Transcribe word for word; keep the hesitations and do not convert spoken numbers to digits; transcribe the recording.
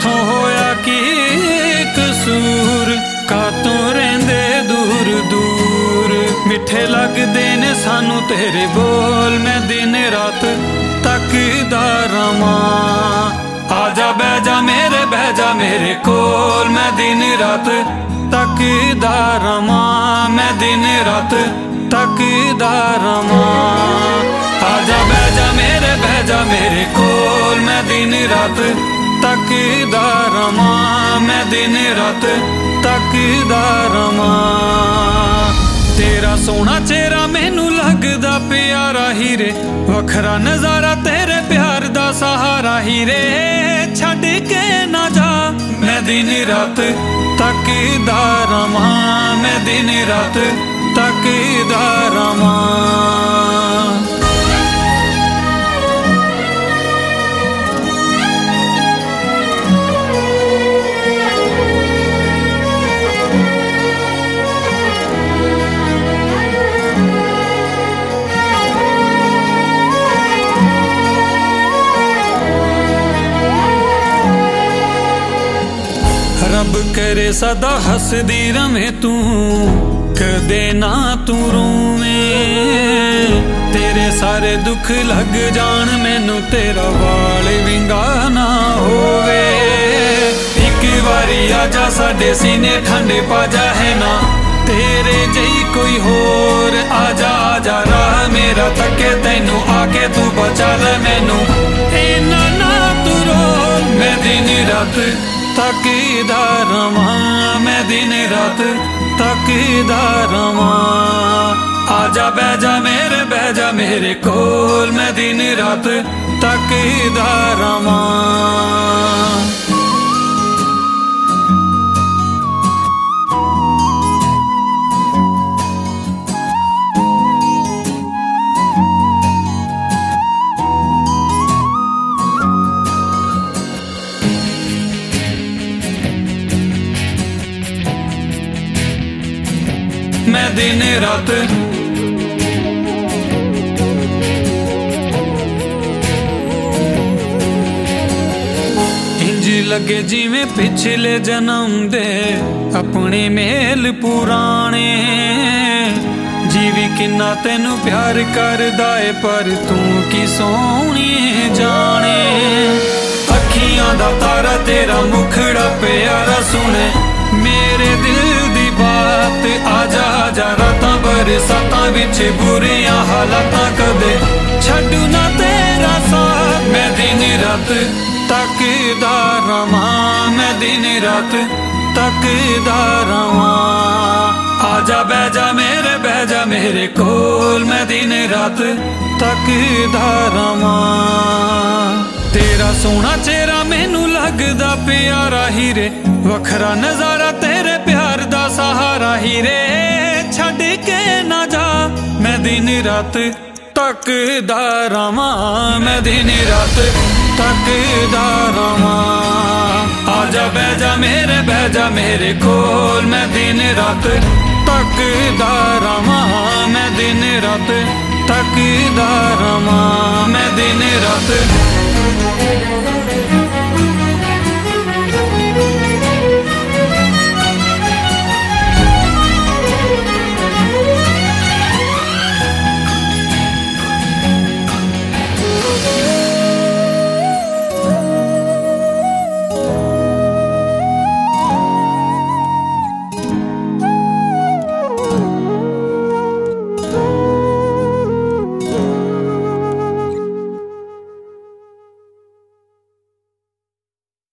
साथों होया की कसूर, कातों रेंदे दूर दूर। मिठे लगदे ने सानू तेरे बोल, मैं दिन रात तकदा रवां। आजा बैजा मेरे बैजा मेरे कोल, मैं दिन रात तकदा रवां, मैं दिन रात तकदा रवां। आजा बैजा मेरे बैजा मेरे कोल, मैं दिन रात तकदा रवां, मैं दिन रात तकदा रवां। तेरा सोहना चेहरा मैनू लगदा प्यारा हीरे, वखरा नजारा तेरे प्यार दा सहारा हीरे। छड्ड के ना जा मैं दिन रात तकदा रवां, मैं दिन रात तकदा रवां। रब करे सदा हसदी रवे तू, कदे ना तू रोवें। तेरे सारे दुख लग जान मैनू, तेरा वाल विंगा ना होवे। एक बारी आजा साडे सीने ठंडे पाजा है ना, तेरे जई कोई होर। आजा आजा राह मेरा तके तैनू, आके तू बचा ले मैनू। इन्ना ना तू रोल, मैं दिन रात तकदा रवां, मैं दिन रात तकदा रवां। आजा बैजा मेरे बैजा मेरे कोल, मैं दिन रात तकदा रवां। मैं दिन रात इंज लगे जिवें पिछले जन्म दे अपने मेल पुराने। जीवी किन्ना तेनू प्यार करदा है, पर तू की सोहनी जाने। अखियां दा तारा तेरा मुखड़ा प्यारा सुने, मेरे दिल दी बात। आजा आजा रातां बरसातां विच बुरियां हालातां, कदे छड्डू ना तेरा साथ। मैं दिन रात तकदा रवां, मैं दिन रात तकदा रवां। आजा बैजा मेरे बैजा मेरे कोल, मैं दिन रात तकदा रवां। तेरा सोहना चेहरा मैनू लगदा प्यारा हीरे, वखरा नजारा तेरे प्यार दा सहारा हीरे। छड्ड के ना जा मैं दिन रात तकदा रवां, मैं दिन रात तकदा रवां। आजा बैजा मेरे बैजा मेरे कोल, मैं दिन रात तकदा रवां, मैं दिन रात तकदा रवां, मैं दिन रात